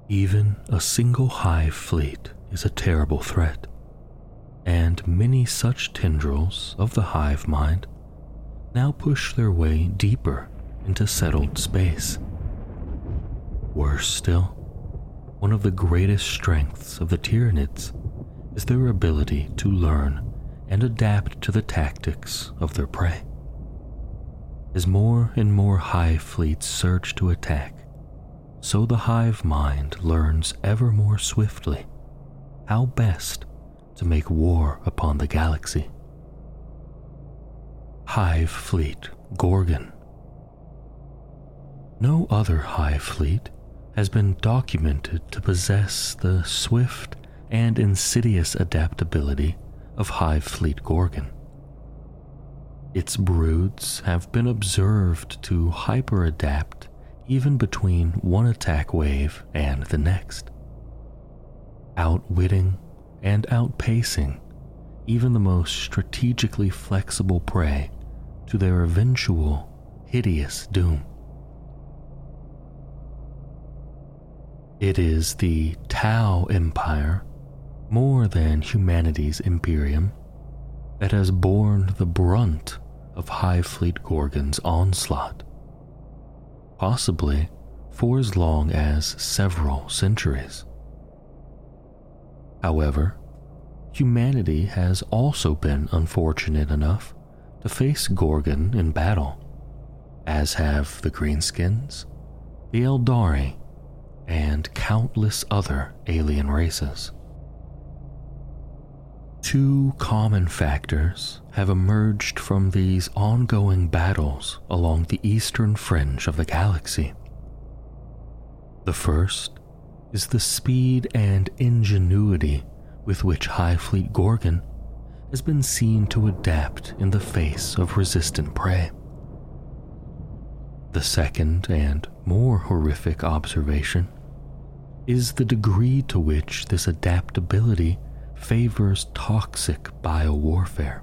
Even a single hive fleet is a terrible threat, and many such tendrils of the hive mind now push their way deeper into settled space. Worse still, one of the greatest strengths of the Tyranids is their ability to learn and adapt to the tactics of their prey. As more and more hive fleets surge to attack, so the hive mind learns ever more swiftly how best to make war upon the galaxy. Hive Fleet Gorgon. No other hive fleet has been documented to possess the swift and insidious adaptability of Hive Fleet Gorgon. Its broods have been observed to hyper-adapt even between one attack wave and the next, outwitting and outpacing even the most strategically flexible prey to their eventual hideous doom. It is the Tau Empire, more than humanity's Imperium, that has borne the brunt of Hive Fleet Gorgon's onslaught, possibly for as long as several centuries. However, humanity has also been unfortunate enough to face Gorgon in battle, as have the Greenskins, the Eldari, and countless other alien races. Two common factors have emerged from these ongoing battles along the eastern fringe of the galaxy. The first is the speed and ingenuity with which Hive Fleet Gorgon has been seen to adapt in the face of resistant prey. The second and more horrific observation is the degree to which this adaptability favors toxic biowarfare.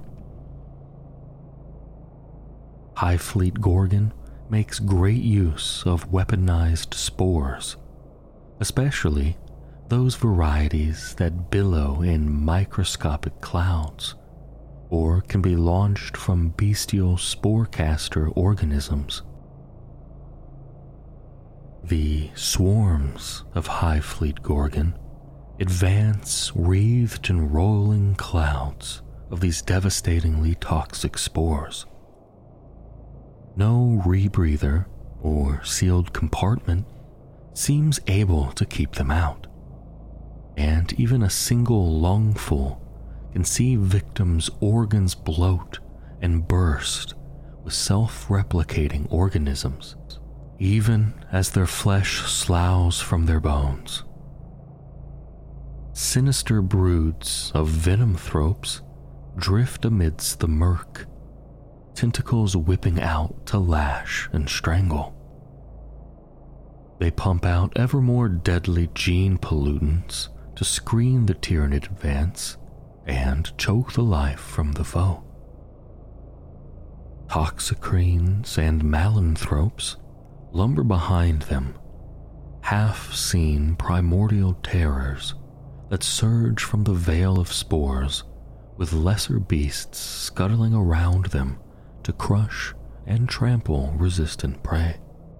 Hive Fleet Gorgon makes great use of weaponized spores, especially those varieties that billow in microscopic clouds or can be launched from bestial spore-caster organisms. The swarms of Hive Fleet Gorgon advance wreathed in rolling clouds of these devastatingly toxic spores. No rebreather or sealed compartment seems able to keep them out, and even a single lungful can see victims' organs bloat and burst with self-replicating organisms, even as their flesh sloughs from their bones. Sinister broods of venomthropes drift amidst the murk, tentacles whipping out to lash and strangle. They pump out ever more deadly gene pollutants to screen the Tyranid advance and choke the life from the foe. Toxicrenes and malanthropes lumber behind them, half-seen primordial terrors that surge from the veil of spores, with lesser beasts scuttling around them to crush and trample resistant prey.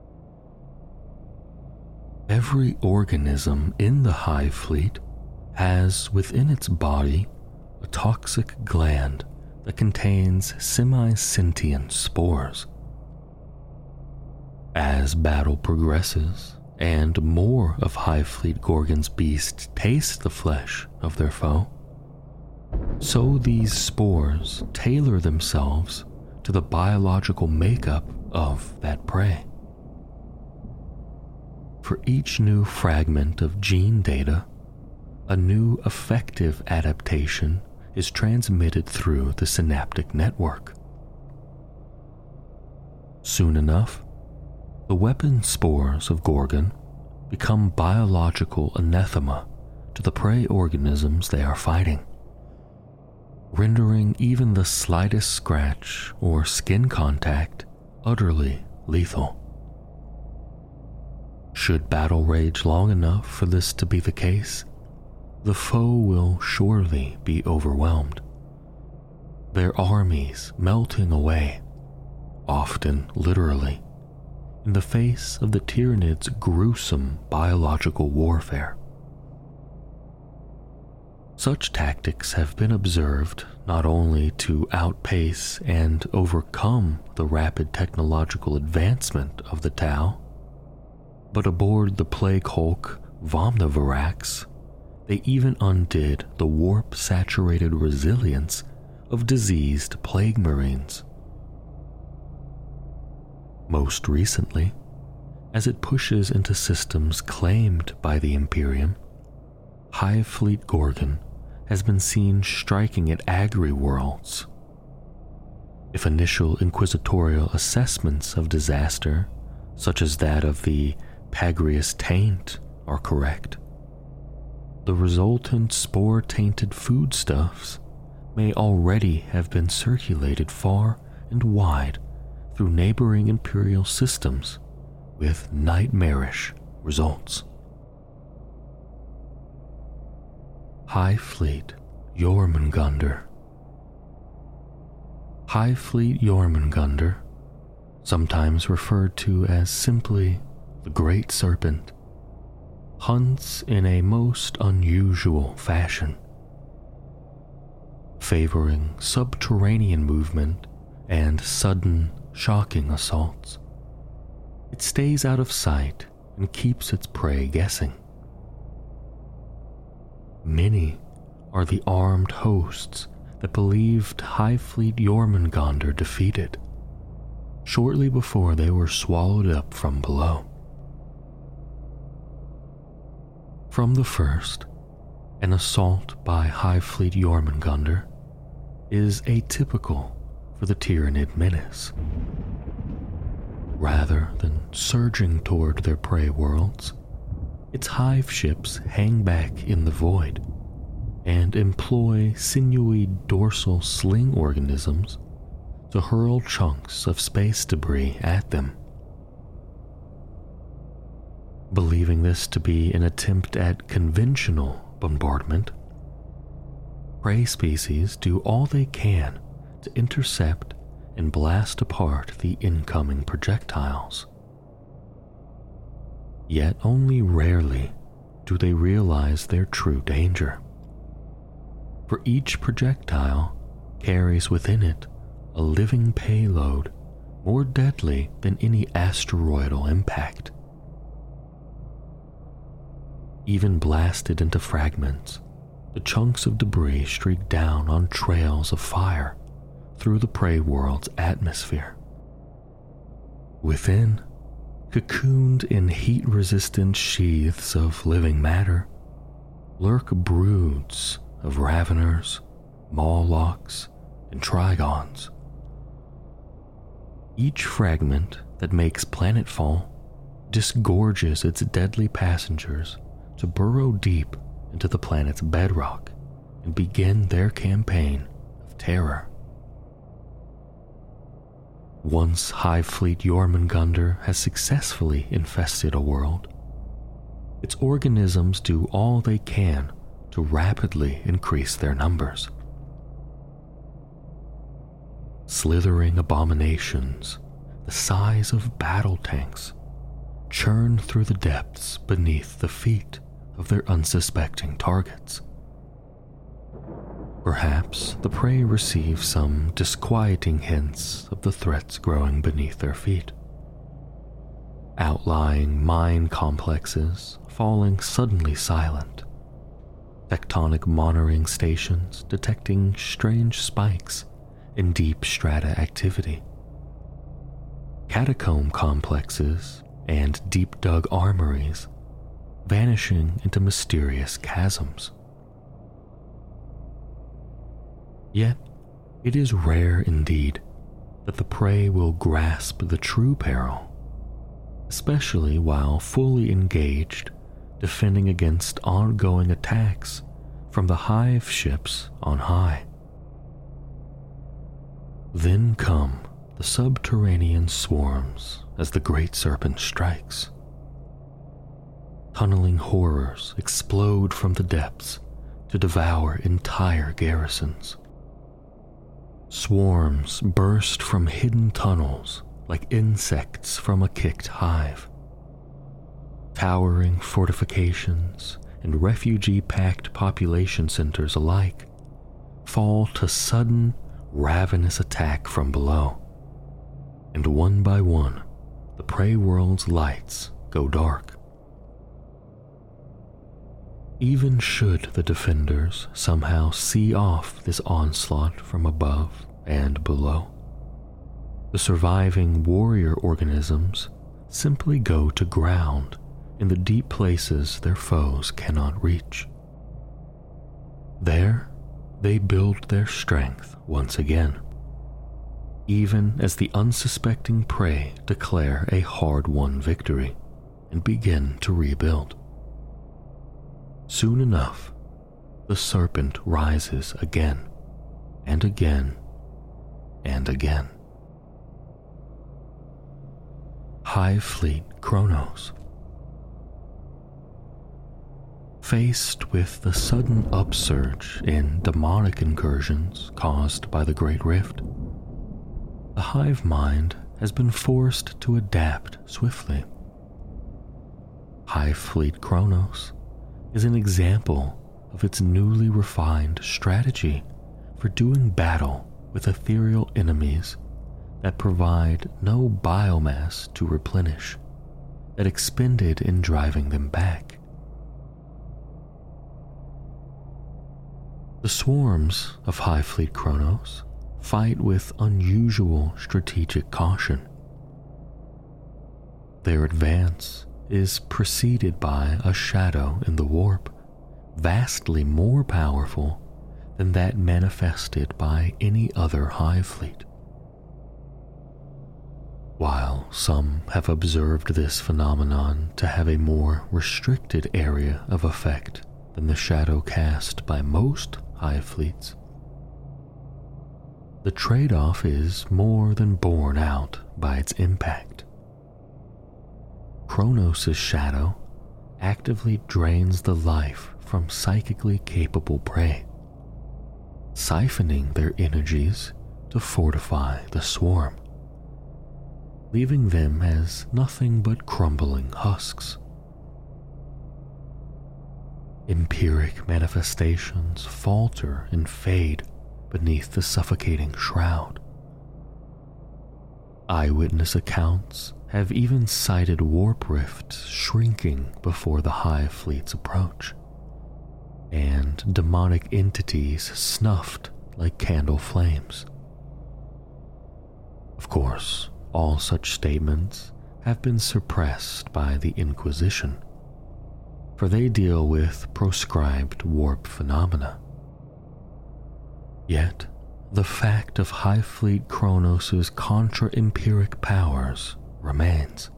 Every organism in the Hive Fleet has within its body a toxic gland that contains semi-sentient spores. As battle progresses and more of Hive Fleet Gorgon's beasts taste the flesh of their foe, so these spores tailor themselves to the biological makeup of that prey. For each new fragment of gene data, a new effective adaptation is transmitted through the synaptic network. Soon enough, the weapon spores of Gorgon become biological anathema to the prey organisms they are fighting, rendering even the slightest scratch or skin contact utterly lethal. Should battle rage long enough for this to be the case, the foe will surely be overwhelmed, their armies melting away, often literally, in the face of the Tyranids' gruesome biological warfare. Such tactics have been observed not only to outpace and overcome the rapid technological advancement of the Tau, but aboard the plague hulk Vomnivarax, they even undid the warp-saturated resilience of diseased plague marines. Most recently, as it pushes into systems claimed by the Imperium, Hive Fleet Gorgon has been seen striking at agri-worlds. If initial inquisitorial assessments of disaster, such as that of the Pagrius Taint, are correct, the resultant spore-tainted foodstuffs may already have been circulated far and wide through neighboring Imperial systems with nightmarish results. Hive Fleet Jormungandr. Hive Fleet Jormungandr, sometimes referred to as simply the Great Serpent, hunts in a most unusual fashion, favoring subterranean movement and sudden, shocking assaults. It stays out of sight and keeps its prey guessing. Many are the armed hosts that believed Hive Fleet Jormungandr defeated, shortly before they were swallowed up from below. From the first, an assault by Hive Fleet Jormungandr is atypical for the Tyranid menace. Rather than surging toward their prey worlds, its hive ships hang back in the void and employ sinewy dorsal sling organisms to hurl chunks of space debris at them. Believing this to be an attempt at conventional bombardment, prey species do all they can to intercept and blast apart the incoming projectiles. Yet only rarely do they realize their true danger, for each projectile carries within it a living payload more deadly than any asteroidal impact. Even blasted into fragments, the chunks of debris streak down on trails of fire through the prey world's atmosphere. Within, cocooned in heat-resistant sheaths of living matter, lurk broods of raveners, mawlocks, and trigons. Each fragment that makes planetfall disgorges its deadly passengers to burrow deep into the planet's bedrock and begin their campaign of terror. Once Hive Fleet Jormungandr has successfully infested a world, its organisms do all they can to rapidly increase their numbers. Slithering abominations the size of battle tanks churn through the depths beneath the feet of their unsuspecting targets. Perhaps the prey receive some disquieting hints of the threats growing beneath their feet. Outlying mine complexes falling suddenly silent, tectonic monitoring stations detecting strange spikes in deep strata activity, catacomb complexes and deep-dug armories vanishing into mysterious chasms. Yet, it is rare indeed that the prey will grasp the true peril, especially while fully engaged defending against ongoing attacks from the hive ships on high. Then come the subterranean swarms as the Great Serpent strikes. tunneling horrors explode from the depths to devour entire garrisons. Swarms burst from hidden tunnels like insects from a kicked hive. Towering fortifications and refugee-packed population centers alike fall to sudden, ravenous attack from below, and one by one, the prey world's lights go dark. Even should the defenders somehow see off this onslaught from above and below, the surviving warrior organisms simply go to ground in the deep places their foes cannot reach. There, they build their strength once again, even as the unsuspecting prey declare a hard-won victory and begin to rebuild. Soon enough, the serpent rises again and again and again. Hive Fleet Kronos. Faced with the sudden upsurge in demonic incursions caused by the Great Rift, the hive mind has been forced to adapt swiftly. Hive Fleet Kronos is an example of its newly refined strategy for doing battle with ethereal enemies that provide no biomass to replenish, that expended in driving them back. The swarms of Hive Fleet Kronos fight with unusual strategic caution. Their advance is preceded by a shadow in the warp, vastly more powerful than that manifested by any other hive fleet. While some have observed this phenomenon to have a more restricted area of effect than the shadow cast by most hive fleets, the trade-off is more than borne out by its impact. Kronos' shadow actively drains the life from psychically capable prey, siphoning their energies to fortify the swarm, leaving them as nothing but crumbling husks. Empiric manifestations falter and fade beneath the suffocating shroud. Eyewitness accounts have even cited warp rifts shrinking before the hive fleet's approach, and demonic entities snuffed like candle flames. Of course, all such statements have been suppressed by the Inquisition, for they deal with proscribed warp phenomena. Yet, the fact of Hive Fleet Kronos' contra-empiric powers remains.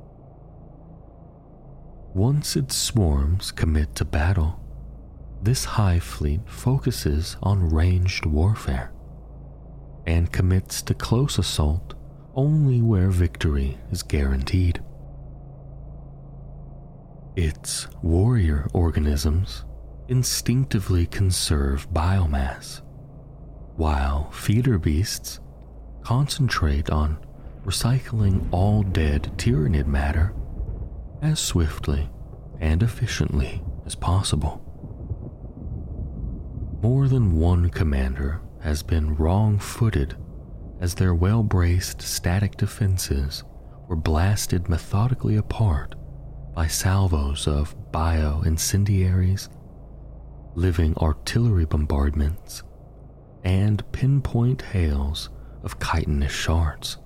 Once its swarms commit to battle, this hive fleet focuses on ranged warfare and commits to close assault only where victory is guaranteed. Its warrior organisms instinctively conserve biomass, while feeder beasts concentrate on recycling all dead Tyranid matter as swiftly and efficiently as possible. More than one commander has been wrong-footed as their well-braced static defenses were blasted methodically apart by salvos of bio-incendiaries, living artillery bombardments, and pinpoint hails of chitinous shards.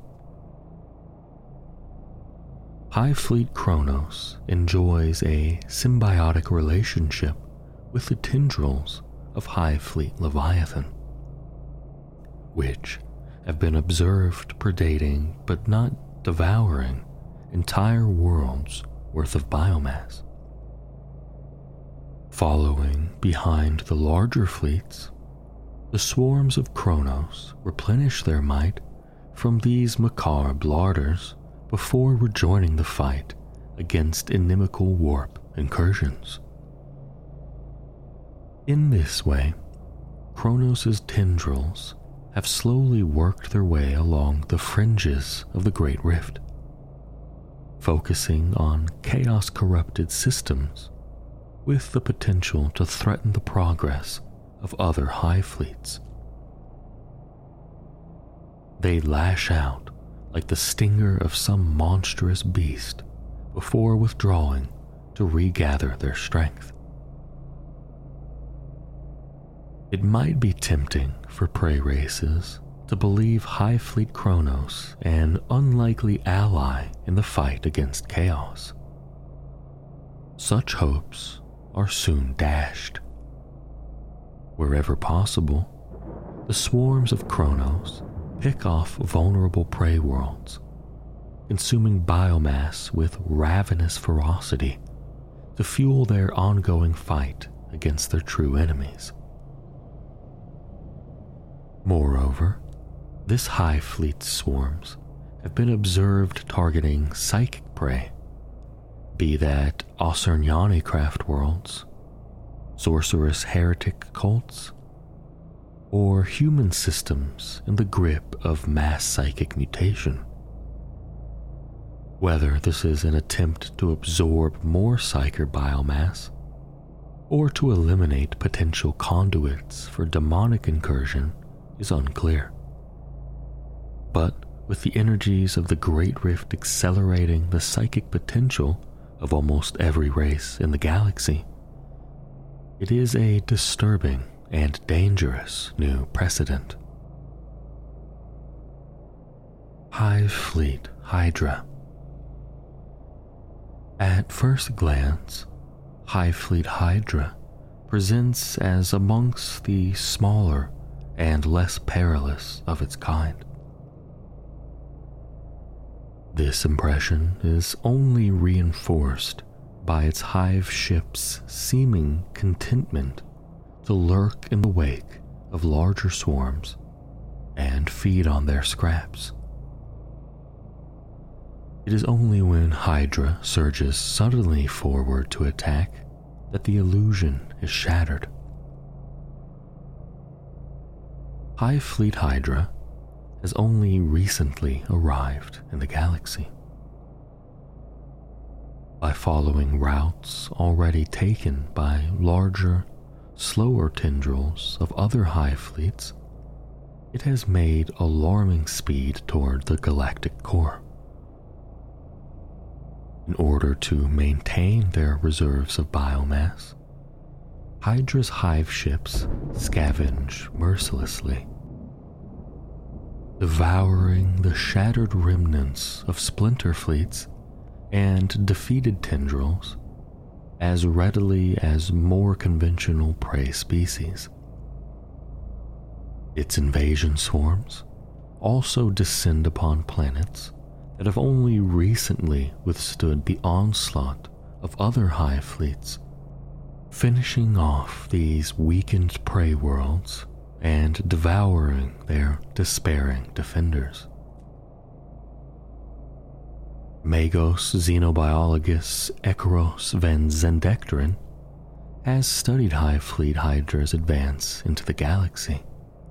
Hive Fleet Kronos enjoys a symbiotic relationship with the tendrils of Hive Fleet Leviathan, which have been observed predating but not devouring entire worlds worth of biomass. Following behind the larger fleets, the swarms of Kronos replenish their might from these macabre larders before rejoining the fight against inimical warp incursions. In this way, Kronos' tendrils have slowly worked their way along the fringes of the Great Rift, focusing on chaos-corrupted systems with the potential to threaten the progress of other hive fleets. They lash out like the stinger of some monstrous beast before withdrawing to regather their strength. It might be tempting for prey races to believe Hive Fleet Kronos an unlikely ally in the fight against chaos. Such hopes are soon dashed. Wherever possible, the swarms of Kronos pick off vulnerable prey worlds, consuming biomass with ravenous ferocity to fuel their ongoing fight against their true enemies. Moreover, this hive fleet's swarms have been observed targeting psychic prey, be that Osurnyani craft worlds, sorcerous heretic cults, or human systems in the grip of mass psychic mutation. Whether this is an attempt to absorb more psyker biomass, or to eliminate potential conduits for demonic incursion, is unclear. But with the energies of the Great Rift accelerating the psychic potential of almost every race in the galaxy, it is a disturbing and dangerous new precedent. Hive Fleet Hydra. At first glance, Hive Fleet Hydra presents as amongst the smaller and less perilous of its kind. This impression is only reinforced by its hive ship's seeming contentment to lurk in the wake of larger swarms and feed on their scraps. It is only when Hydra surges suddenly forward to attack that the illusion is shattered. Hive Fleet Hydra has only recently arrived in the galaxy. By following routes already taken by larger, slower tendrils of other hive fleets, it has made alarming speed toward the galactic core. In order to maintain their reserves of biomass, Hydra's hive ships scavenge mercilessly, devouring the shattered remnants of splinter fleets and defeated tendrils as readily as more conventional prey species. Its invasion swarms also descend upon planets that have only recently withstood the onslaught of other hive fleets, finishing off these weakened prey worlds and devouring their despairing defenders. Magos xenobiologist Ekaros van Zendecteren has studied Hive Fleet Hydra's advance into the galaxy.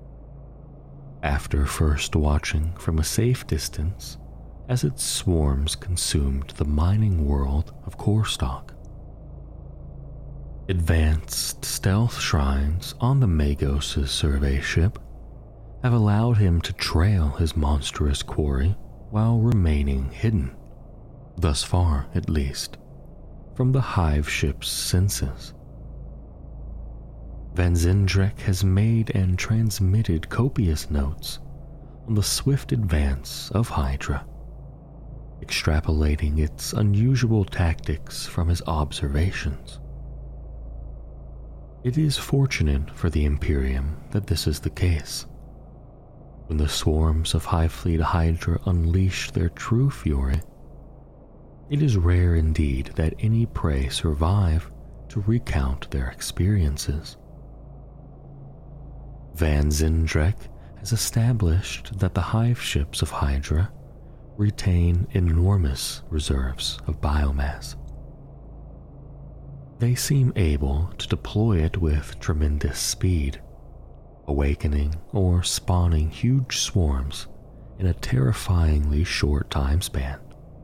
After first watching from a safe distance as its swarms consumed the mining world of Corstock, advanced stealth shrines on the Magos' survey ship have allowed him to trail his monstrous quarry while remaining hidden, thus far at least, from the hive ship's senses. Van Zendrek has made and transmitted copious notes on the swift advance of Hydra, extrapolating its unusual tactics from his observations. It is fortunate for the Imperium that this is the case. When the swarms of Hive Fleet Hydra unleash their true fury, it is rare indeed that any prey survive to recount their experiences. Van Zendrek has established that the hive ships of Hydra retain enormous reserves of biomass. They seem able to deploy it with tremendous speed, awakening or spawning huge swarms in a terrifyingly short time span.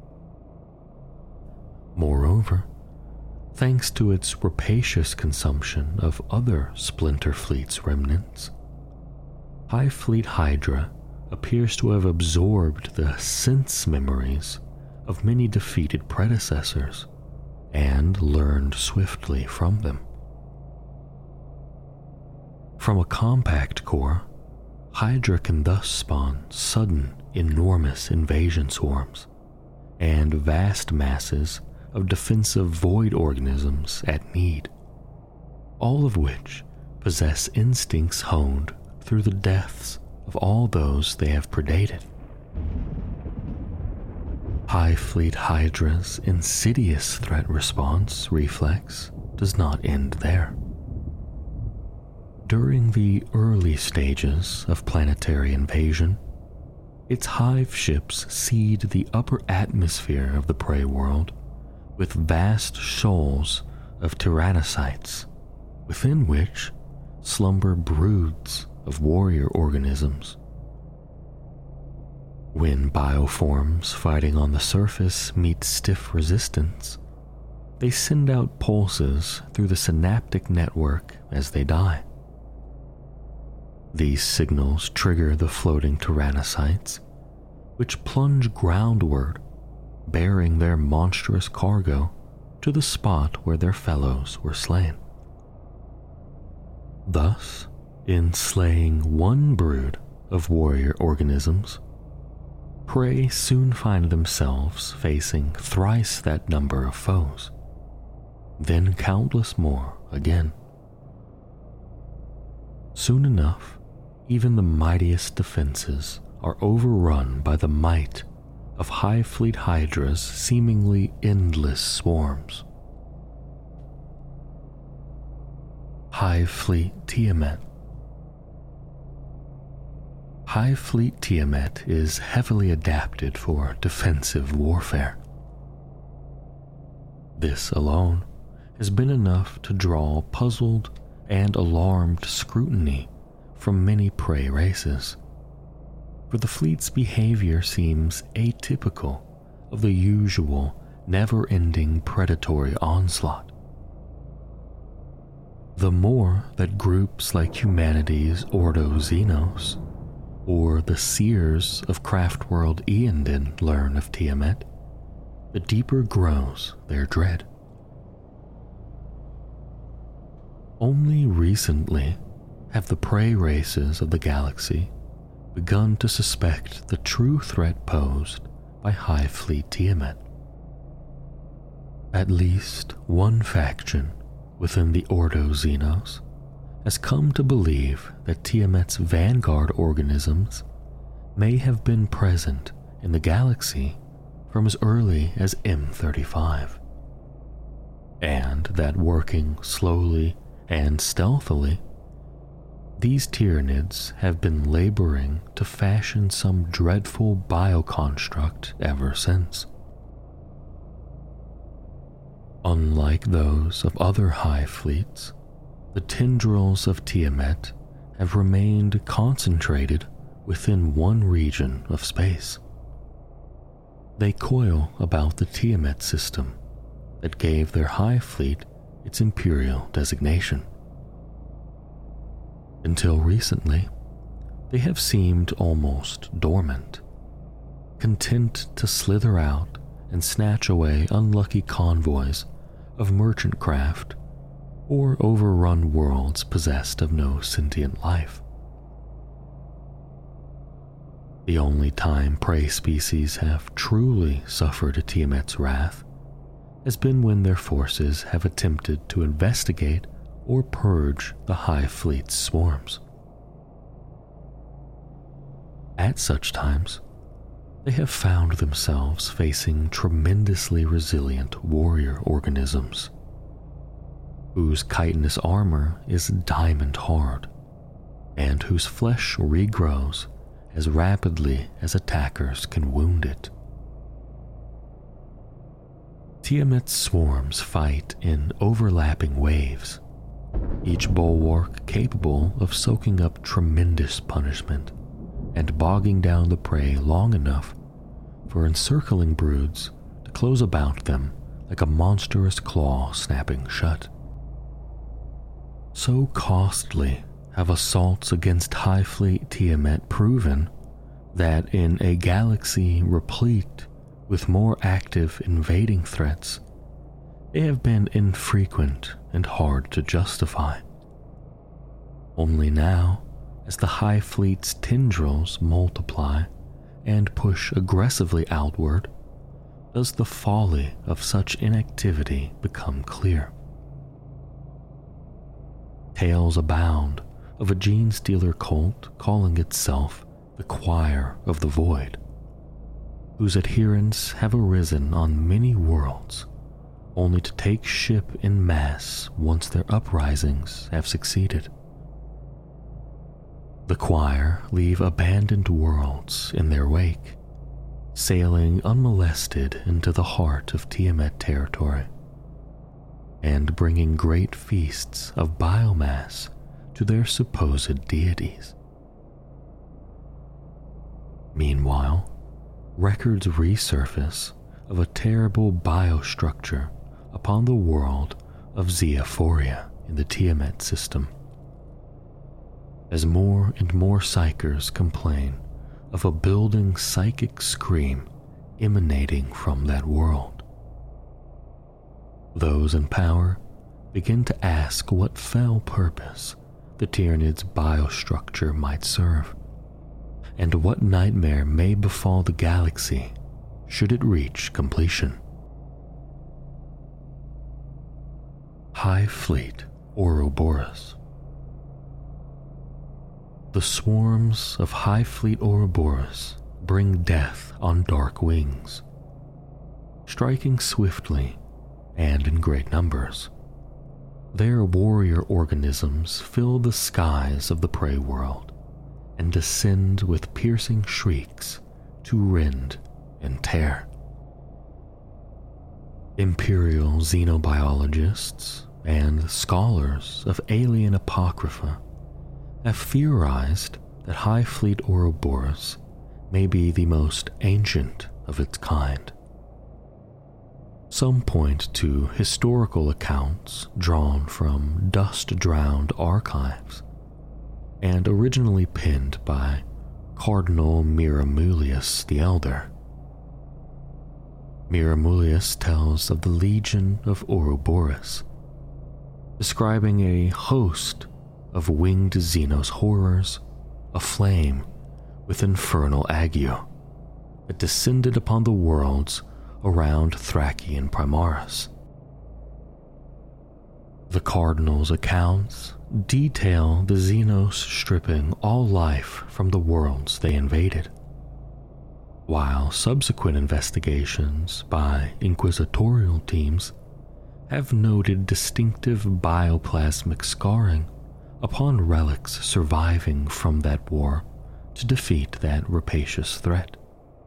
Moreover, thanks to its rapacious consumption of other Splinter Fleet's remnants, Hive Fleet Hydra appears to have absorbed the sense memories of many defeated predecessors and learned swiftly from them. From a compact core, Hydra can thus spawn sudden, enormous invasion swarms and vast masses of defensive void organisms at need, all of which possess instincts honed through the deaths of all those they have predated. Hive Fleet Hydra's insidious threat response reflex does not end there. During the early stages of planetary invasion, its hive ships seed the upper atmosphere of the prey world with vast shoals of tyrannocytes, within which slumber broods of warrior organisms. When bioforms fighting on the surface meet stiff resistance, they send out pulses through the synaptic network as they die. These signals trigger the floating tyrannocytes, which plunge groundward, bearing their monstrous cargo to the spot where their fellows were slain. Thus, in slaying one brood of warrior organisms, prey soon find themselves facing thrice that number of foes, then countless more again. Soon enough, even the mightiest defenses are overrun by the might of Hive Fleet Hydra's seemingly endless swarms. Hive Fleet Tiamat. Hive Fleet Tiamat is heavily adapted for defensive warfare. This alone has been enough to draw puzzled and alarmed scrutiny from many prey races, for the fleet's behavior seems atypical of the usual never-ending predatory onslaught. The more that groups like humanity's Ordo Xenos or the seers of Craftworld Eondin learn of Tiamat, the deeper grows their dread. Only recently have the prey races of the galaxy begun to suspect the true threat posed by Hive Fleet Tiamat. At least one faction within the Ordo Xenos has come to believe that Tiamat's vanguard organisms may have been present in the galaxy from as early as M35, and that working slowly and stealthily, these Tyranids have been laboring to fashion some dreadful bioconstruct ever since. Unlike those of other hive fleets, the tendrils of Tiamat have remained concentrated within one region of space. They coil about the Tiamat system that gave their hive fleet its imperial designation. Until recently, they have seemed almost dormant, content to slither out and snatch away unlucky convoys of merchant craft or overrun worlds possessed of no sentient life. The only time prey species have truly suffered Tiamat's wrath has been when their forces have attempted to investigate or purge the hive fleet's swarms. At such times, they have found themselves facing tremendously resilient warrior organisms, whose chitinous armor is diamond hard, and whose flesh regrows as rapidly as attackers can wound it. Tiamat's swarms fight in overlapping waves, each bulwark capable of soaking up tremendous punishment and bogging down the prey long enough for encircling broods to close about them like a monstrous claw snapping shut. So costly have assaults against High Fleet Tiamat proven that in a galaxy replete with more active invading threats, they have been infrequent and hard to justify. Only now, as the High Fleet's tendrils multiply and push aggressively outward, does the folly of such inactivity become clear. Tales abound of a gene-stealer cult calling itself the Choir of the Void, whose adherents have arisen on many worlds, only to take ship en masse once their uprisings have succeeded. The choir leave abandoned worlds in their wake, sailing unmolested into the heart of Tiamat territory, and bringing great feasts of biomass to their supposed deities. Meanwhile, records resurface of a terrible biostructure upon the world of Zeophoria in the Tiamat system, as more and more psychers complain of a building psychic scream emanating from that world. Those in power begin to ask what fell purpose the Tyranid's biostructure might serve, and what nightmare may befall the galaxy should it reach completion. High Fleet Ouroboros. The swarms of High Fleet Ouroboros bring death on dark wings, striking swiftly and in great numbers. Their warrior organisms fill the skies of the prey world and descend with piercing shrieks to rend and tear. Imperial xenobiologists and scholars of alien apocrypha have theorized that High Fleet Ouroboros may be the most ancient of its kind. Some point to historical accounts drawn from dust-drowned archives and originally penned by Cardinal Miramulius the Elder. Miramulius tells of the Legion of Ouroboros, describing a host of winged Xenos horrors aflame with infernal ague that descended upon the worlds around Thracian Primaris. The Cardinal's accounts detail the Xenos stripping all life from the worlds they invaded, while subsequent investigations by inquisitorial teams have noted distinctive bioplasmic scarring upon relics surviving from that war to defeat that rapacious threat.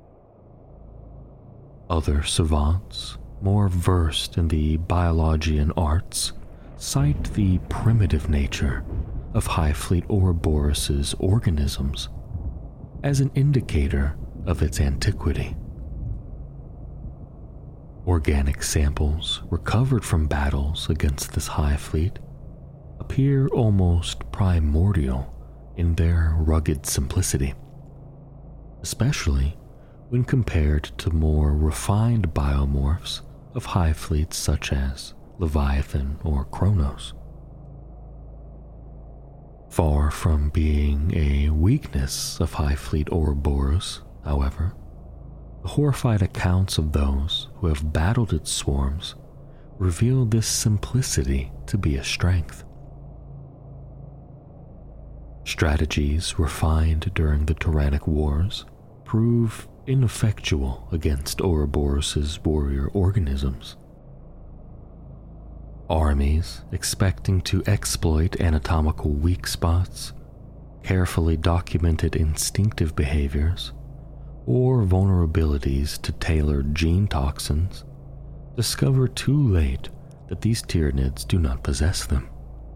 Other savants, more versed in the biologian arts, cite the primitive nature of High Fleet Ouroboros' organisms as an indicator of its antiquity. Organic samples recovered from battles against this High Fleet appear almost primordial in their rugged simplicity, especially when compared to more refined biomorphs of High Fleets such as Leviathan or Kronos. Far from being a weakness of High Fleet Ouroboros, however, the horrified accounts of those who have battled its swarms reveal this simplicity to be a strength. Strategies refined during the Tyrannic Wars prove ineffectual against Ouroboros' warrior organisms. Armies expecting to exploit anatomical weak spots, carefully documented instinctive behaviors, or vulnerabilities to tailored gene toxins discover too late that these Tyranids do not possess them.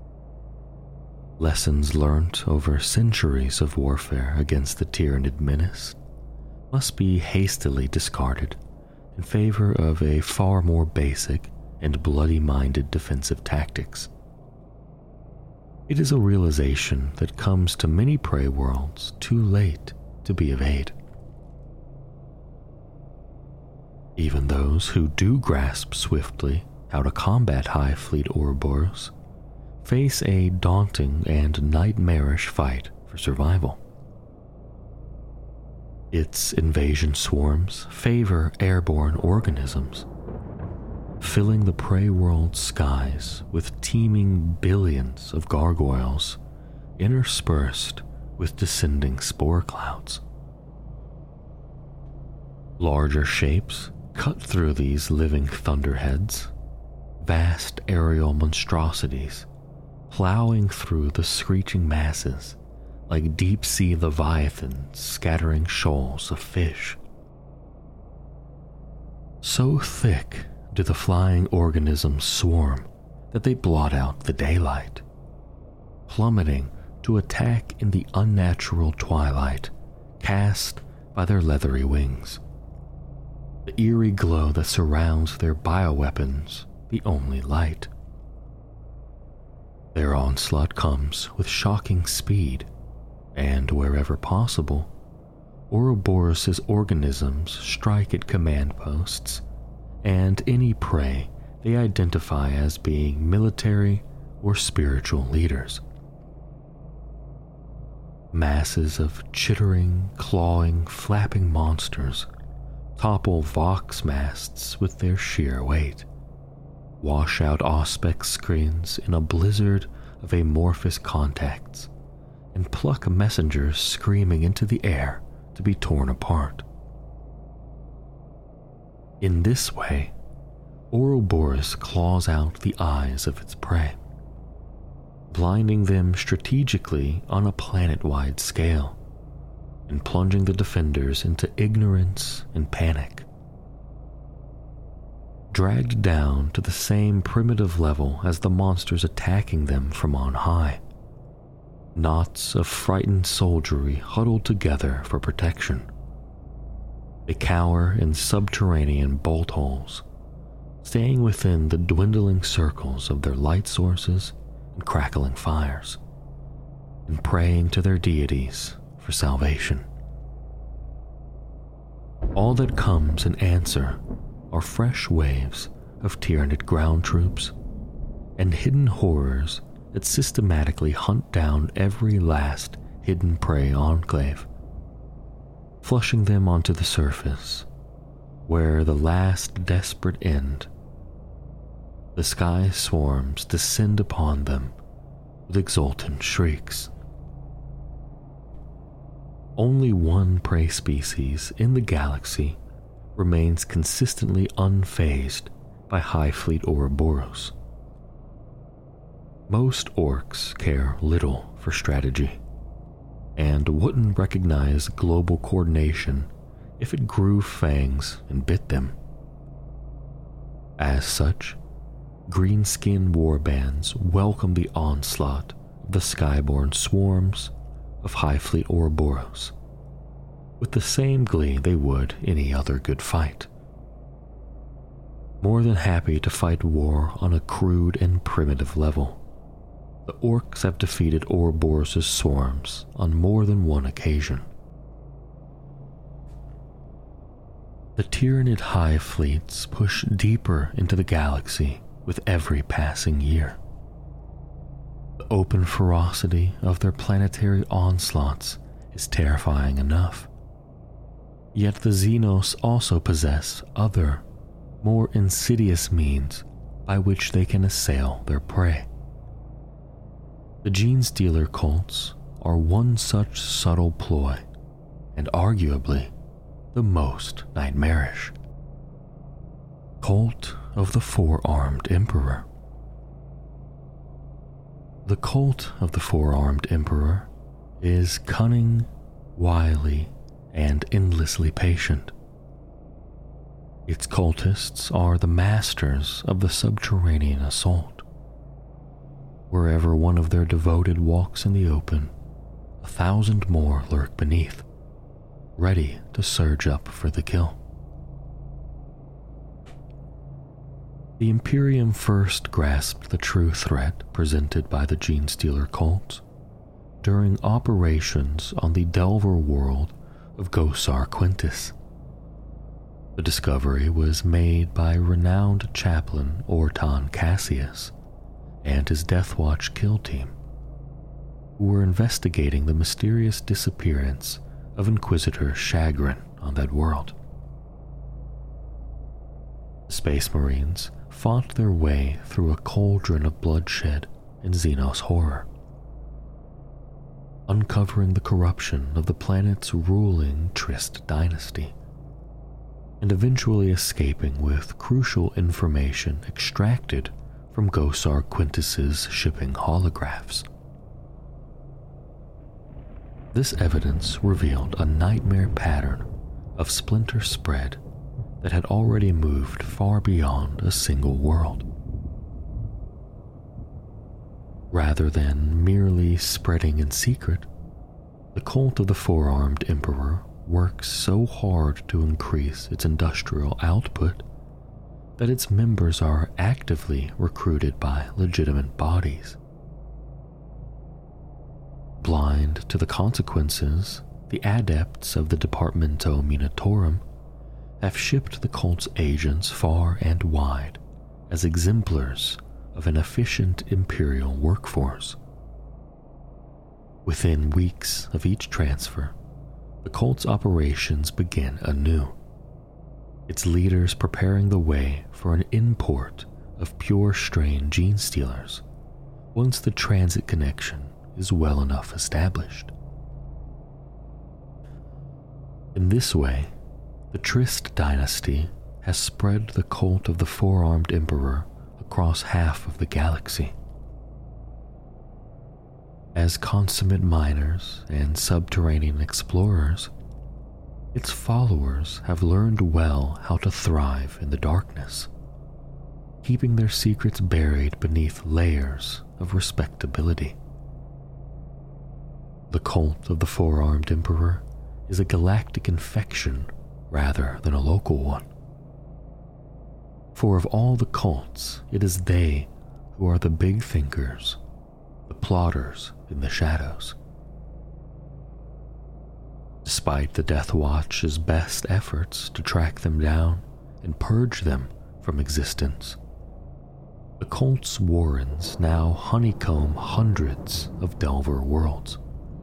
Lessons learnt over centuries of warfare against the Tyranid menace must be hastily discarded in favor of a far more basic and bloody-minded defensive tactics. It is a realization that comes to many prey worlds too late to be of aid. Even those who do grasp swiftly how to combat Hive Fleet Ouroboros face a daunting and nightmarish fight for survival. Its invasion swarms favor airborne organisms, filling the prey world's skies with teeming billions of gargoyles interspersed with descending spore clouds. Larger shapes cut through these living thunderheads, vast aerial monstrosities plowing through the screeching masses like deep-sea leviathans scattering shoals of fish. So thick do the flying organisms swarm that they blot out the daylight, plummeting to attack in the unnatural twilight cast by their leathery wings. The eerie glow that surrounds their bioweapons the only light. Their onslaught comes with shocking speed, and wherever possible, Ouroboros' organisms strike at command posts and any prey they identify as being military or spiritual leaders. Masses of chittering, clawing, flapping monsters topple Vox masts with their sheer weight, wash out Auspex screens in a blizzard of amorphous contacts, and pluck messengers screaming into the air to be torn apart. In this way, Ouroboros claws out the eyes of its prey, blinding them strategically on a planet-wide scale, and plunging the defenders into ignorance and panic. Dragged down to the same primitive level as the monsters attacking them from on high, knots of frightened soldiery huddled together for protection. They cower in subterranean bolt holes, staying within the dwindling circles of their light sources and crackling fires, and praying to their deities for salvation. All that comes in answer are fresh waves of Tyranid ground troops and hidden horrors that systematically hunt down every last hidden prey enclave, flushing them onto the surface, where the last desperate end. The sky swarms descend upon them with exultant shrieks. Only one prey species in the galaxy remains consistently unfazed by Hive Fleet Ouroboros. Most orcs care little for strategy, and wouldn't recognize global coordination if it grew fangs and bit them. As such, greenskin warbands welcome the onslaught of the skyborne swarms of Hive Fleet Ouroboros with the same glee they would any other good fight. More than happy to fight war on a crude and primitive level, the orcs have defeated Ouroboros' swarms on more than one occasion. The Tyranid hive fleets push deeper into the galaxy with every passing year. The open ferocity of their planetary onslaughts is terrifying enough. Yet the Xenos also possess other, more insidious means by which they can assail their prey. The Gene Stealer cults are one such subtle ploy, and arguably the most nightmarish. Cult of the Four-Armed Emperor. The cult of the Four-Armed Emperor is cunning, wily, and endlessly patient. Its cultists are the masters of the subterranean assault. Wherever one of their devoted walks in the open, 1,000 more lurk beneath, ready to surge up for the kill. The Imperium first grasped the true threat presented by the Genestealer cult during operations on the Delver world of Gosar Quintus. The discovery was made by renowned chaplain Orton Cassius and his Deathwatch kill team, who were investigating the mysterious disappearance of Inquisitor Chagrin on that world. The Space Marines fought their way through a cauldron of bloodshed and Xenos horror, uncovering the corruption of the planet's ruling Trist dynasty, and eventually escaping with crucial information extracted from Gosar Quintus's shipping holographs. This evidence revealed a nightmare pattern of splinter spread that had already moved far beyond a single world. Rather than merely spreading in secret, the cult of the Four-Armed Emperor works so hard to increase its industrial output that its members are actively recruited by legitimate bodies. Blind to the consequences, the adepts of the Departamento Munitorum have shipped the cult's agents far and wide as exemplars of an efficient imperial workforce. Within weeks of each transfer, the cult's operations begin anew, its leaders preparing the way for an import of pure strain Genestealers once the transit connection is well enough established. In this way, the Trist dynasty has spread the cult of the Four-Armed Emperor across half of the galaxy. As consummate miners and subterranean explorers, its followers have learned well how to thrive in the darkness, keeping their secrets buried beneath layers of respectability. The cult of the Four-Armed Emperor is a galactic infection rather than a local one. For of all the cults, it is they who are the big thinkers, the plotters in the shadows. Despite the Deathwatch's best efforts to track them down and purge them from existence, the cult's warrens now honeycomb hundreds of Delver worlds.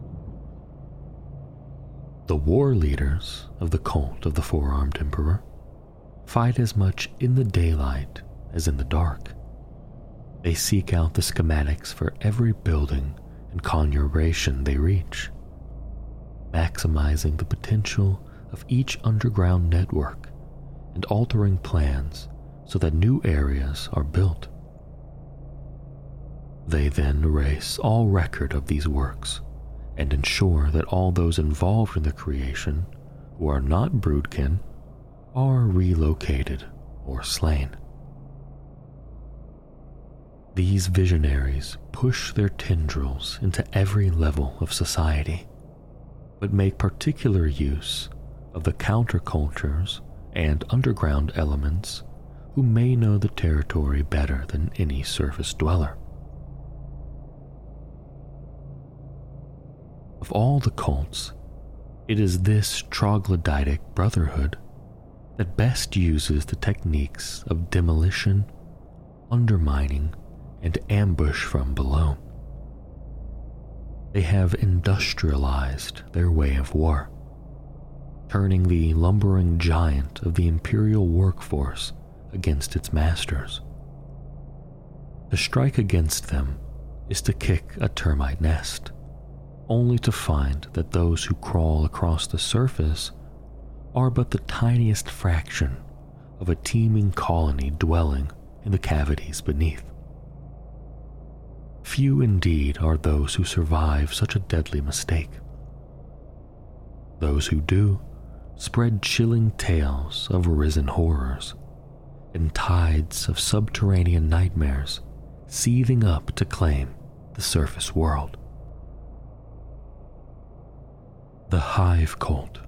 The war leaders of the cult of the Four-Armed Emperor fight as much in the daylight as in the dark. They seek out the schematics for every building and conjuration they reach, maximizing the potential of each underground network and altering plans so that new areas are built. They then erase all record of these works and ensure that all those involved in the creation who are not broodkin are relocated or slain. These visionaries push their tendrils into every level of society, but make particular use of the countercultures and underground elements who may know the territory better than any surface dweller. Of all the cults, it is this troglodytic brotherhood that best uses the techniques of demolition, undermining, and ambush from below. They have industrialized their way of war, turning the lumbering giant of the imperial workforce against its masters. To strike against them is to kick a termite nest, only to find that those who crawl across the surface are but the tiniest fraction of a teeming colony dwelling in the cavities beneath. Few indeed are those who survive such a deadly mistake. Those who do spread chilling tales of arisen horrors and tides of subterranean nightmares seething up to claim the surface world. The Hive Cult.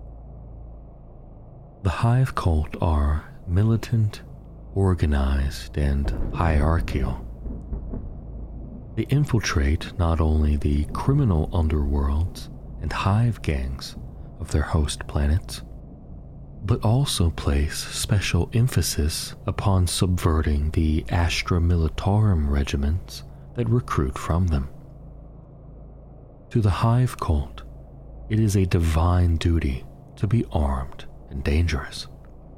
The Hive Cult are militant, organized, and hierarchical. They infiltrate not only the criminal underworlds and hive gangs of their host planets, but also place special emphasis upon subverting the Astra Militarum regiments that recruit from them. To the Hive Cult, it is a divine duty to be armed and dangerous.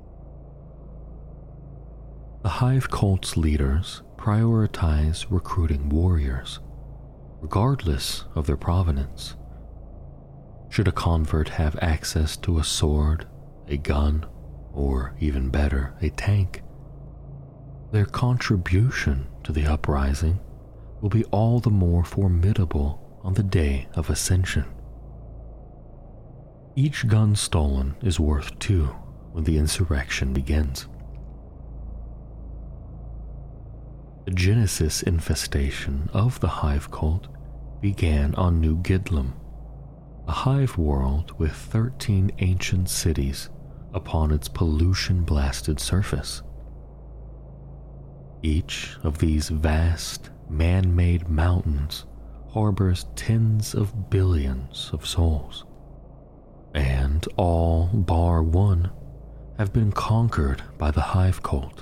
The Hive Cult's leaders prioritize recruiting warriors, regardless of their provenance. Should a convert have access to a sword, a gun, or even better, a tank, their contribution to the uprising will be all the more formidable on the day of ascension. Each gun stolen is worth 2 when the insurrection begins. The Genesis infestation of the Hive Cult began on New Gidlam, a hive world with 13 ancient cities upon its pollution-blasted surface. Each of these vast, man-made mountains harbors tens of billions of souls, and all bar one have been conquered by the Hive Cult.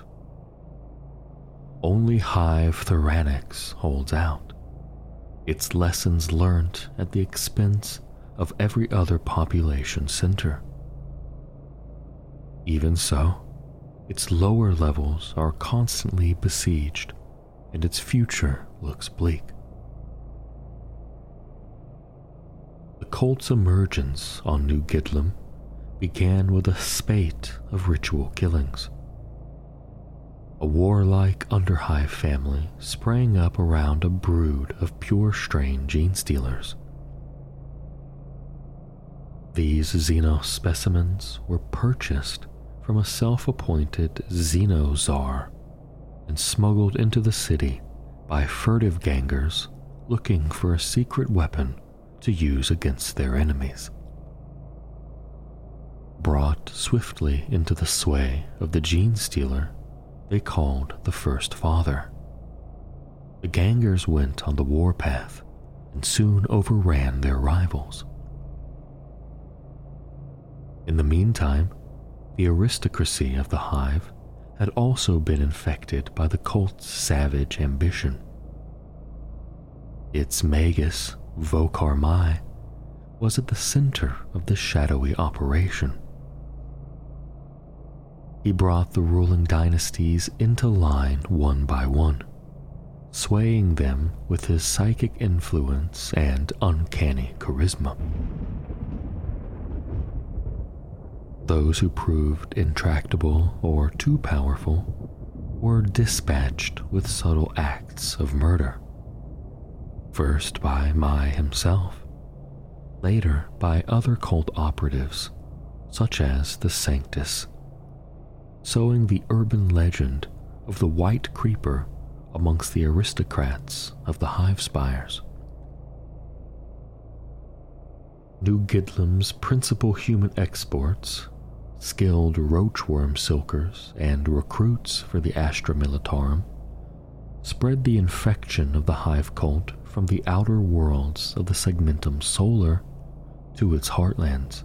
Only Hive Tyrannix holds out, its lessons learnt at the expense of every other population center. Even so, its lower levels are constantly besieged, and its future looks bleak. The cult's emergence on New Gidlam began with a spate of ritual killings. A warlike Underhive family sprang up around a brood of pure-strain gene-stealers. These Xeno specimens were purchased from a self-appointed Xeno-czar and smuggled into the city by furtive gangers looking for a secret weapon to use against their enemies. Brought swiftly into the sway of the gene-stealer they called the First Father, the gangers went on the warpath and soon overran their rivals. In the meantime, the aristocracy of the Hive had also been infected by the cult's savage ambition. Its magus, Vokar Mai, was at the center of the shadowy operation. He brought the ruling dynasties into line one by one, swaying them with his psychic influence and uncanny charisma. Those who proved intractable or too powerful were dispatched with subtle acts of murder, first by Mai himself, later by other cult operatives such as the Sanctus, sowing the urban legend of the White Creeper amongst the aristocrats of the Hive Spires. New Gidlam's principal human exports, skilled roachworm silkers and recruits for the Astra Militarum, spread the infection of the Hive Cult from the outer worlds of the Segmentum Solar to its heartlands.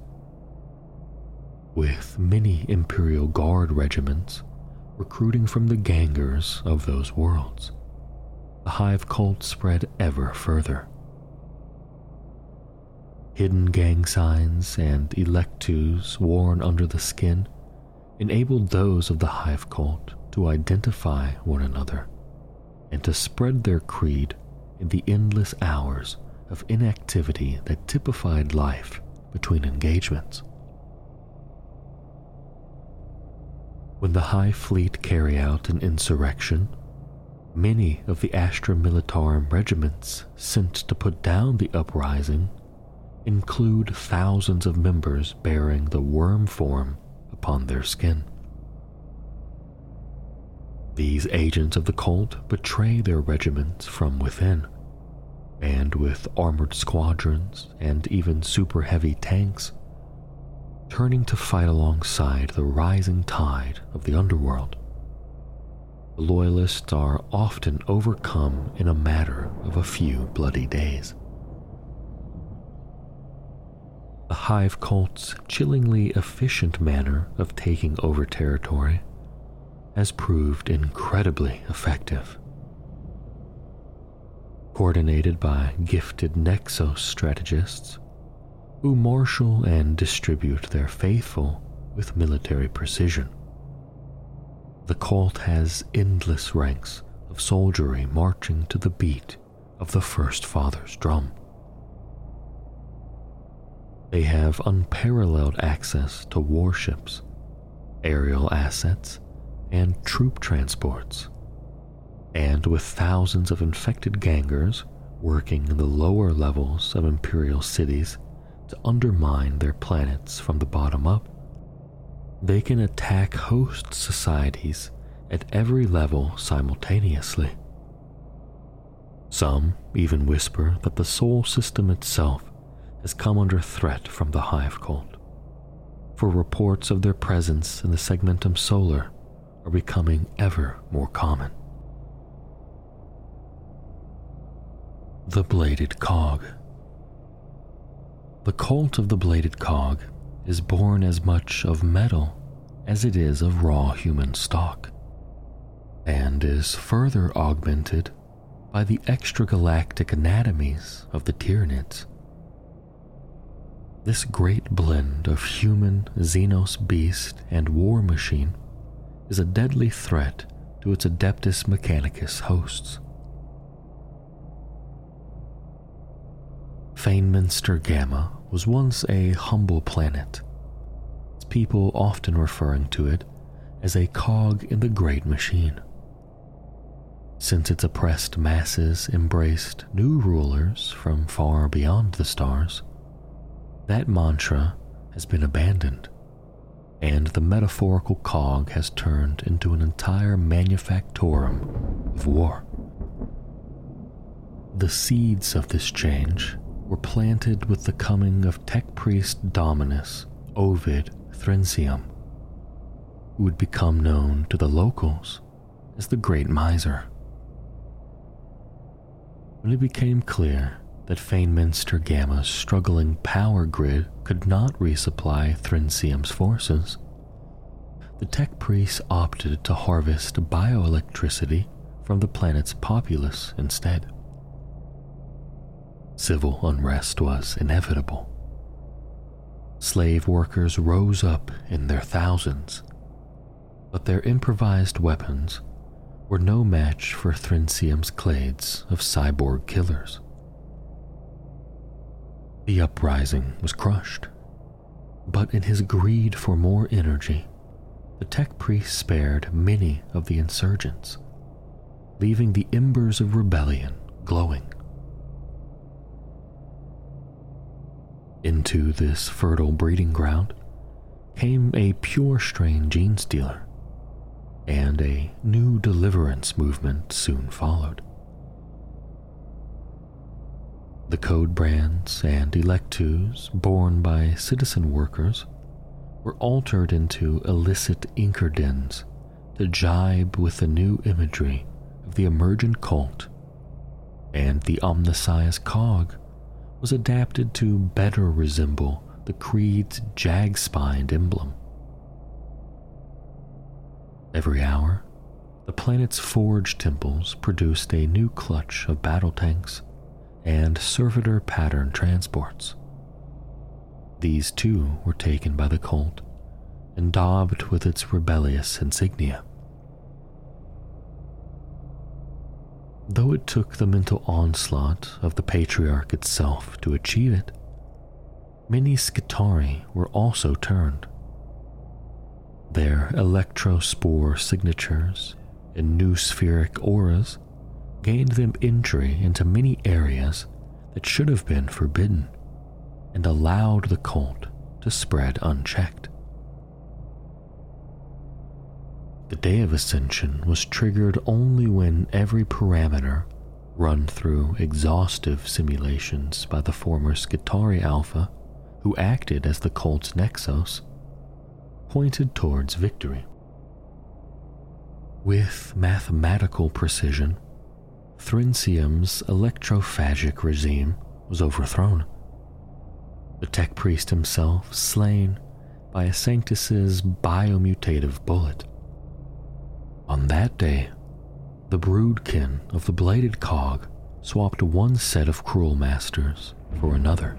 With many Imperial Guard regiments recruiting from the gangers of those worlds, the Hive Cult spread ever further. Hidden gang signs and electus worn under the skin enabled those of the Hive Cult to identify one another and to spread their creed in the endless hours of inactivity that typified life between engagements. When the Hive Fleet carry out an insurrection, many of the Astra Militarum regiments sent to put down the uprising include thousands of members bearing the worm form upon their skin. These agents of the cult betray their regiments from within, and with armored squadrons and even super heavy tanks, turning to fight alongside the rising tide of the underworld. The Loyalists are often overcome in a matter of a few bloody days. The Hive cult's chillingly efficient manner of taking over territory has proved incredibly effective. Coordinated by gifted Nexos strategists who marshal and distribute their faithful with military precision, the cult has endless ranks of soldiery marching to the beat of the First Father's drum. They have unparalleled access to warships, aerial assets, and troop transports, and with thousands of infected gangers working in the lower levels of Imperial cities to undermine their planets from the bottom up, they can attack host societies at every level simultaneously. Some even whisper that the Sol system itself has come under threat from the Hive cult, for reports of their presence in the Segmentum Solar are becoming ever more common. The Bladed Cog. The cult of the Bladed Cog is born as much of metal as it is of raw human stock, and is further augmented by the extragalactic anatomies of the Tyranids. This great blend of human, Xenos beast, and war machine is a deadly threat to its Adeptus Mechanicus hosts. Feynminster Gamma was once a humble planet, its people often referring to it as a cog in the great machine. Since its oppressed masses embraced new rulers from far beyond the stars, that mantra has been abandoned, and the metaphorical cog has turned into an entire manufactorum of war. The seeds of this change were planted with the coming of tech priest Dominus Ovid Thrensium, who would become known to the locals as the Great Miser. When it became clear that Feynminster Gamma's struggling power grid could not resupply Thrensium's forces, the tech priests opted to harvest bioelectricity from the planet's populace instead. Civil unrest was inevitable. Slave workers rose up in their thousands, but their improvised weapons were no match for Thrensium's clades of cyborg killers. The uprising was crushed, but in his greed for more energy, the tech priest spared many of the insurgents, leaving the embers of rebellion glowing. Into this fertile breeding ground came a pure strain gene stealer, and a new deliverance movement soon followed. The code brands and electus born by citizen workers were altered into illicit Inkerdens to jibe with the new imagery of the emergent cult, and the Omnissiah's cog was adapted to better resemble the Creed's jag-spined emblem. Every hour, the planet's forge temples produced a new clutch of battle tanks and servitor pattern transports. These too were taken by the cult and daubed with its rebellious insignia. Though it took the mental onslaught of the Patriarch itself to achieve it, many Skitarii were also turned. Their electrospore signatures and new spheric auras gained them entry into many areas that should have been forbidden, and allowed the cult to spread unchecked. The Day of Ascension was triggered only when every parameter run through exhaustive simulations by the former Skitarii Alpha, who acted as the cult's nexus, pointed towards victory. With mathematical precision, Thrincium's electrophagic regime was overthrown. The tech priest himself slain by a Sanctus's biomutative bullet. On that day, the broodkin of the Bladed Cog swapped one set of cruel masters for another.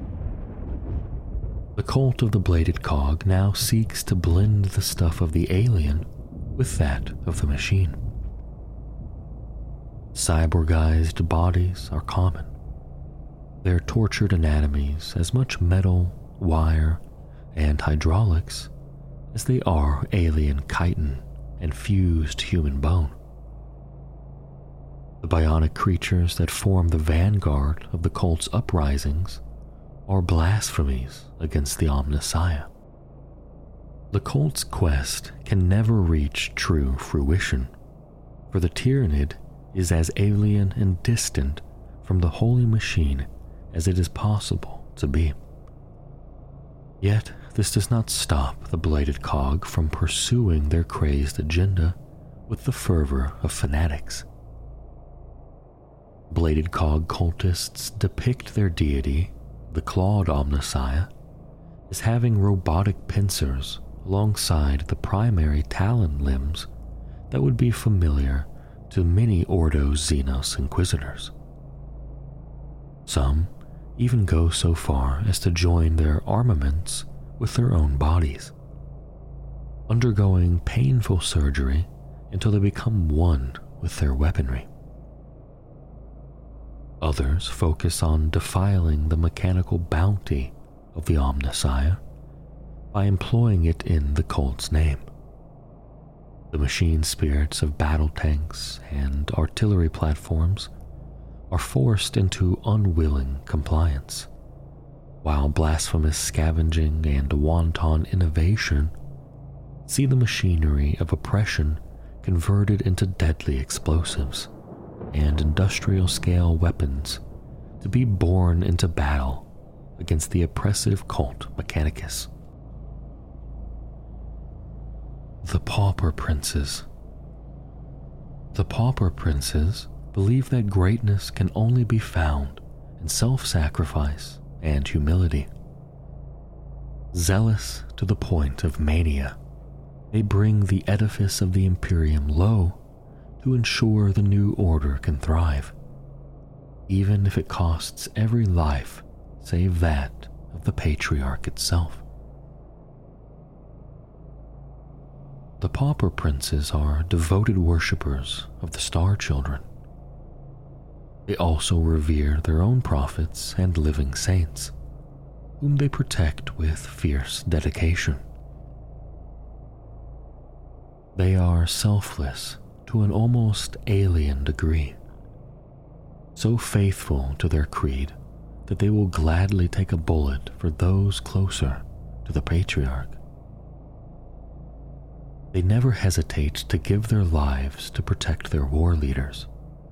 The cult of the Bladed Cog now seeks to blend the stuff of the alien with that of the machine. Cyborgized bodies are common. Their tortured anatomies as much metal, wire, and hydraulics as they are alien chitin and fused human bone. The bionic creatures that form the vanguard of the cult's uprisings are blasphemies against the Omnissiah. The cult's quest can never reach true fruition, for the Tyranid is as alien and distant from the holy machine as it is possible to be. Yet, this does not stop the Bladed Cog from pursuing their crazed agenda with the fervor of fanatics. Bladed Cog cultists depict their deity, the Clawed Omnissiah, as having robotic pincers alongside the primary talon limbs that would be familiar to many Ordo Xenos Inquisitors. Some even go so far as to join their armaments with their own bodies, undergoing painful surgery until they become one with their weaponry. Others focus on defiling the mechanical bounty of the Omnissiah by employing it in the cult's name. The machine spirits of battle tanks and artillery platforms are forced into unwilling compliance, while blasphemous scavenging and wanton innovation see the machinery of oppression converted into deadly explosives and industrial-scale weapons to be borne into battle against the oppressive cult Mechanicus. The Pauper Princes. The Pauper Princes believe that greatness can only be found in self-sacrifice and humility. Zealous to the point of mania, they bring the edifice of the Imperium low to ensure the new order can thrive, even if it costs every life save that of the Patriarch itself. The Pauper Princes are devoted worshippers of the Star Children. They also revere their own prophets and living saints, whom they protect with fierce dedication. They are selfless to an almost alien degree, so faithful to their creed that they will gladly take a bullet for those closer to the Patriarch. They never hesitate to give their lives to protect their war leaders.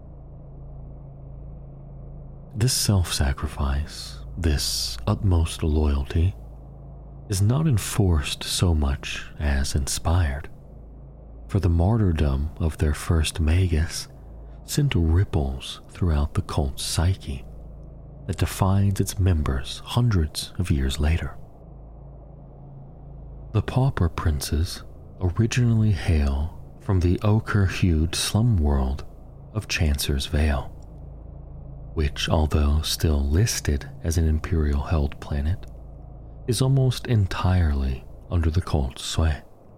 This self-sacrifice, this utmost loyalty, is not enforced so much as inspired, for the martyrdom of their first Magus sent ripples throughout the cult's psyche that defines its members hundreds of years later. The Pauper Princes originally hail from the ochre-hued slum world of Chancer's Vale, which, although still listed as an Imperial-held planet, is almost entirely under the cult's sway.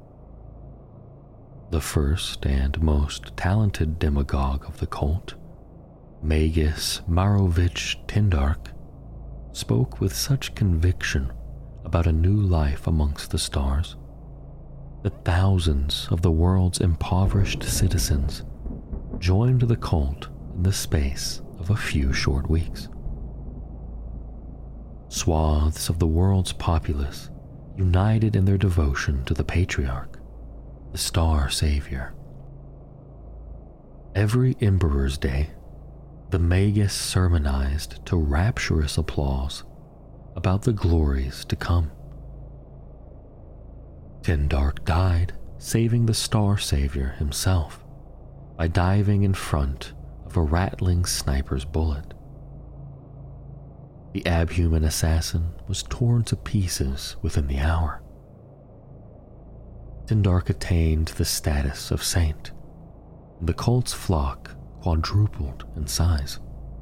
The first and most talented demagogue of the cult, Magus Marovich Tindark, spoke with such conviction about a new life amongst the stars that thousands of the world's impoverished citizens joined the cult in the space of a few short weeks. swaths of the world's populace united in their devotion to the patriarch, the Star Savior. Every Emperor's Day, the Magus sermonized to rapturous applause about the glories to come. Tindark died saving the Star Savior himself by diving in front of a rattling sniper's bullet. The abhuman assassin was torn to pieces within the hour. Tindark attained the status of saint, and the cult's flock quadrupled in size.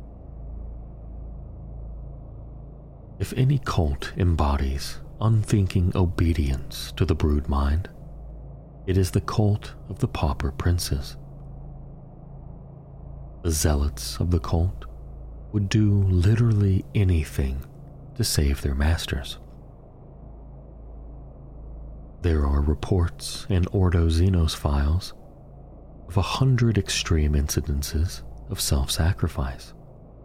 If any cult embodies unthinking obedience to the brood mind, it is the cult of the pauper princes. The zealots of the cult would do literally anything to save their masters. There are reports in Ordo Xenos files of 100 extreme incidences of self-sacrifice.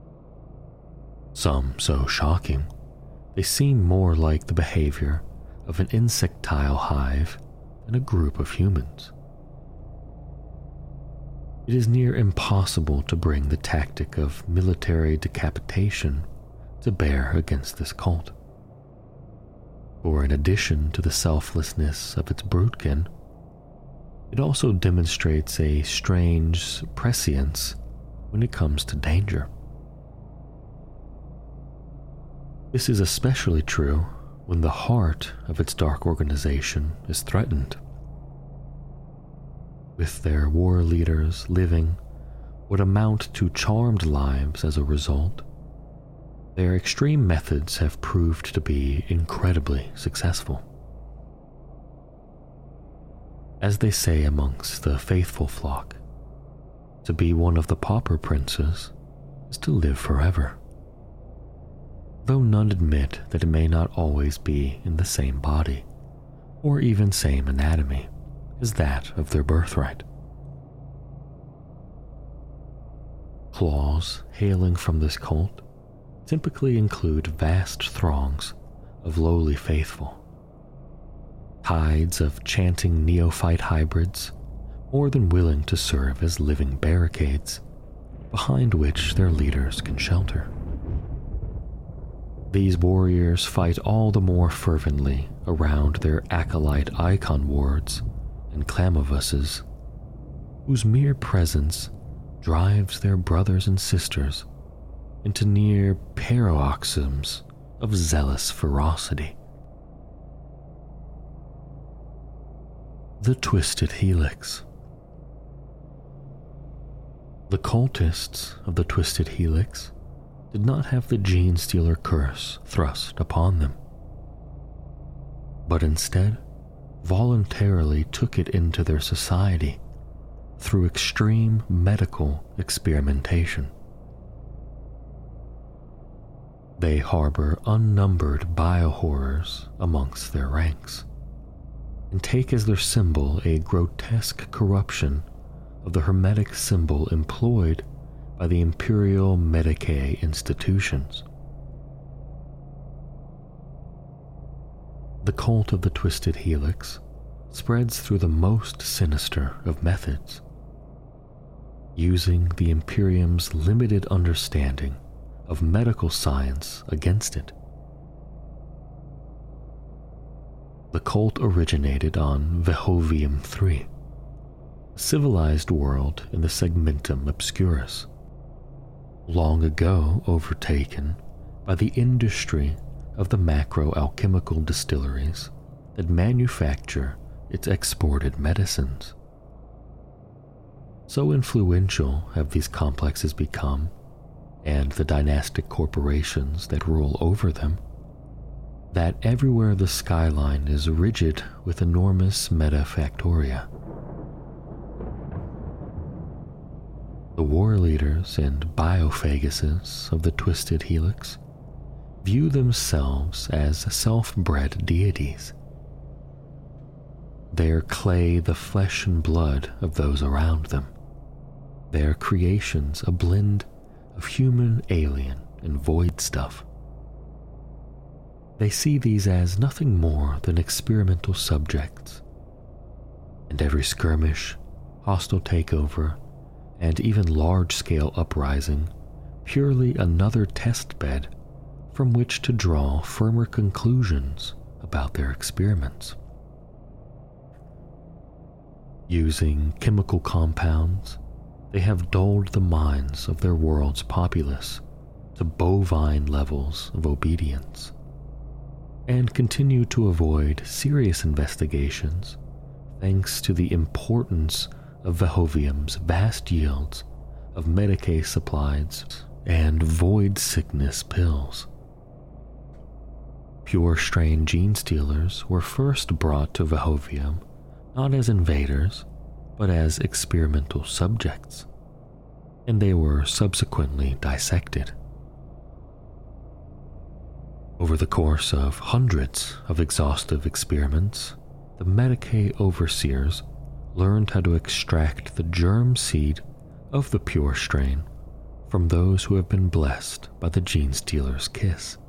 Some so shocking, they seem more like the behavior of an insectile hive than a group of humans. It is near impossible to bring the tactic of military decapitation to bear against this cult. For in addition to the selflessness of its broodkin, it also demonstrates a strange prescience when it comes to danger. This is especially true when the heart of its dark organization is threatened. With their war leaders living what amount to charmed lives as a result, their extreme methods have proved to be incredibly successful. As they say amongst the faithful flock, to be one of the pauper princes is to live forever. Though none admit that it may not always be in the same body, or even same anatomy, as that of their birthright. Claws hailing from this cult typically include vast throngs of lowly faithful, tides of chanting neophyte hybrids more than willing to serve as living barricades behind which their leaders can shelter. These warriors fight all the more fervently around their acolyte icon wards and clamovusses, whose mere presence drives their brothers and sisters into near paroxysms of zealous ferocity. The Twisted Helix. The cultists of the Twisted Helix did not have the Gene Stealer curse thrust upon them, but instead voluntarily took it into their society through extreme medical experimentation. They harbor unnumbered biohorrors amongst their ranks, and take as their symbol a grotesque corruption of the hermetic symbol employed by the imperial Medicae institutions. The cult of the Twisted Helix spreads through the most sinister of methods, using the Imperium's limited understanding of medical science against it. The cult originated on Vehovium III, a civilized world in the Segmentum Obscurus, long ago overtaken by the industry of the macro-alchemical distilleries that manufacture its exported medicines. So influential have these complexes become, and the dynastic corporations that rule over them, that everywhere the skyline is rigid with enormous metafactoria. The war leaders and biophaguses of the Twisted Helix view themselves as self-bred deities. Their clay the flesh and blood of those around them, their creations a blend of human, alien, and void stuff. They see these as nothing more than experimental subjects, and every skirmish, hostile takeover, and even large-scale uprising purely another test bed from which to draw firmer conclusions about their experiments. Using chemical compounds, they have dulled the minds of their world's populace to bovine levels of obedience, and continue to avoid serious investigations thanks to the importance of Vehovium's vast yields of Medicae supplies and void sickness pills. Pure strain gene stealers were first brought to Vehovium not as invaders, but as experimental subjects, and they were subsequently dissected. Over the course of hundreds of exhaustive experiments, the Medicae overseers learned how to extract the germ seed of the pure strain from those who have been blessed by the gene stealer's kiss.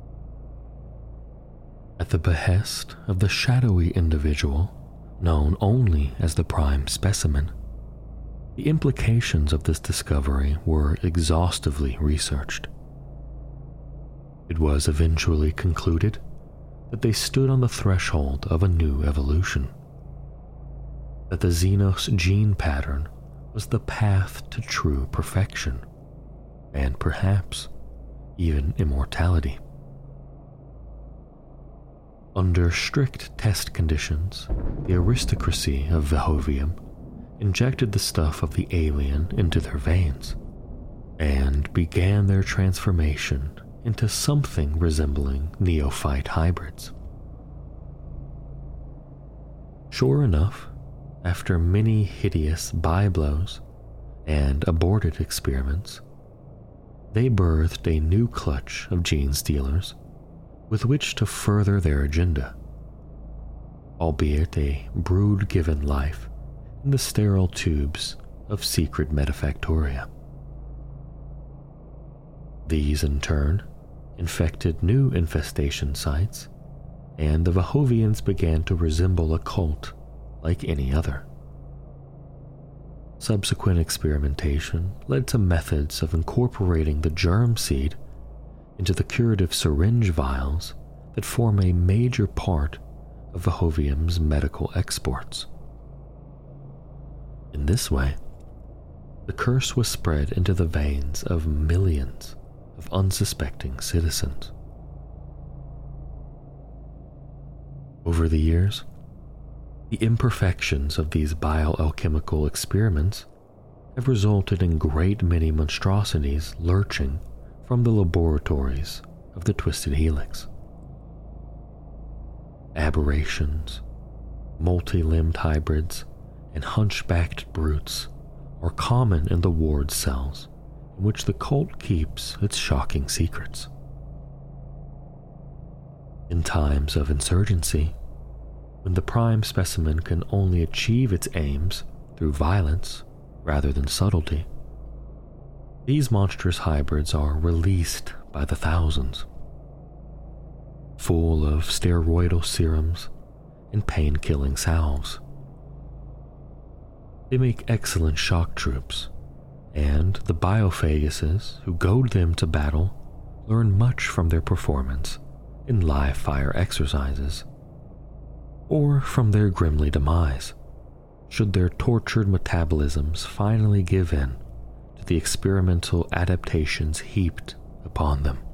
At the behest of the shadowy individual known only as the prime specimen, the implications of this discovery were exhaustively researched. It was eventually concluded that they stood on the threshold of a new evolution, that the Xenos gene pattern was the path to true perfection, and perhaps even immortality. Under strict test conditions, the aristocracy of Vehovium injected the stuff of the alien into their veins and began their transformation into something resembling neophyte hybrids. Sure enough, after many hideous byblows and aborted experiments, they birthed a new clutch of gene stealers with which to further their agenda, albeit a brood given life in the sterile tubes of secret metafactoria. These, in turn, infected new infestation sites, and the Vehovians began to resemble a cult like any other. Subsequent experimentation led to methods of incorporating the germ seed into the curative syringe vials that form a major part of Vehovium's medical exports. In this way, the curse was spread into the veins of millions of unsuspecting citizens. Over the years, the imperfections of these bioalchemical experiments have resulted in great many monstrosities lurching from the laboratories of the Twisted Helix. Aberrations, multi-limbed hybrids, and hunchbacked brutes are common in the ward cells in which the cult keeps its shocking secrets. In times of insurgency, when the prime specimen can only achieve its aims through violence rather than subtlety, these monstrous hybrids are released by the thousands, full of steroidal serums and pain-killing salves. They make excellent shock troops, and the biophaguses who goad them to battle learn much from their performance in live fire exercises, or from their grimly demise, should their tortured metabolisms finally give in to the experimental adaptations heaped upon them.